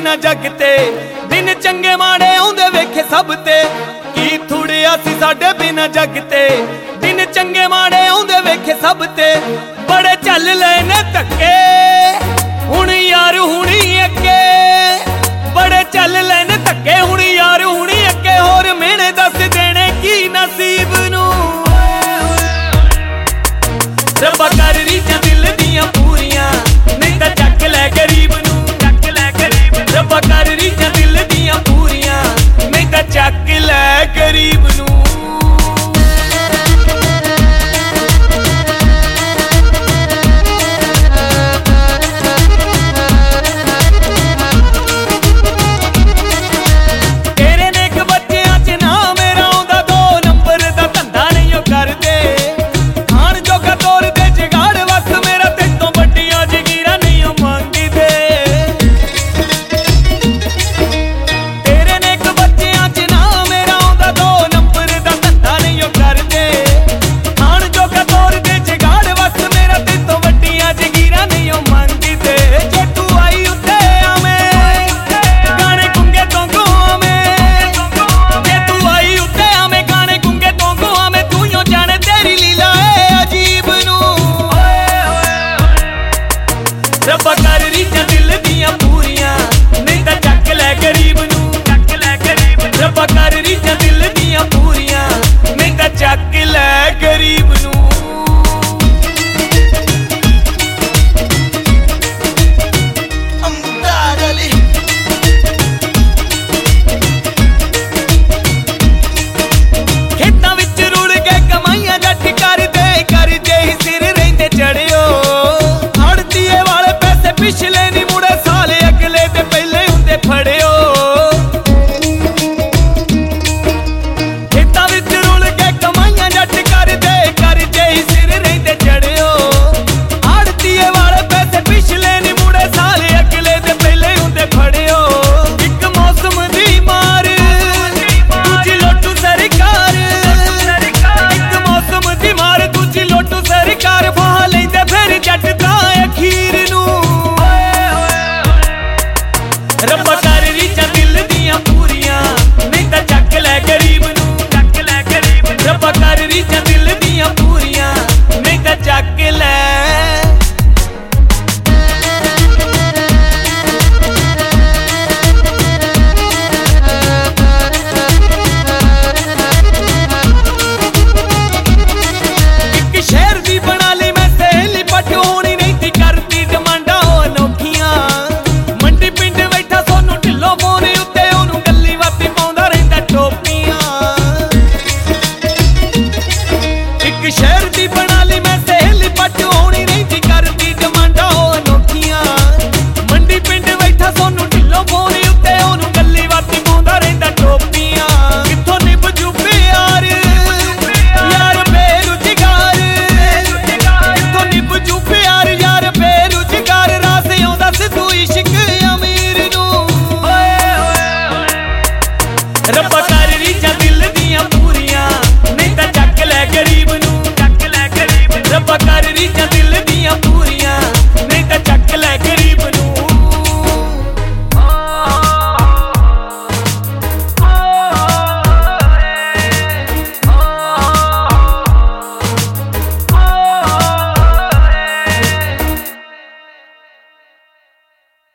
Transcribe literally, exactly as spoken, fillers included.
बिना जग ते। दिन चंगे माड़े आउंदे वेखे सब ते, की थुड़िया सी साडे बिना जग ते। दिन चंगे माड़े आउंदे वेखे सब ते, बड़े चल लए ने धक्के हुण यार हुणी अगे। बड़े चल लए ने धक्के हुण यार हुणी अगे। होर मेहने दस देने की नसीब नूं, रब्बा कर रीझां दिल दियां पूरियां, नहीं तां चक लै गरीब नूं। चक लै गरीब, रब्बा कर रीझां दिल दियां पूरियां, नहीं तां चक लै गरीब नूं। रब्बा कर रीझां दिल दियां पूरियां, नहीं तां चक लै गरीब नूं। चक लै गरीब, रब्बा कर रीझां दिल दियां पूरियां, नहीं तां चक लै गरीब।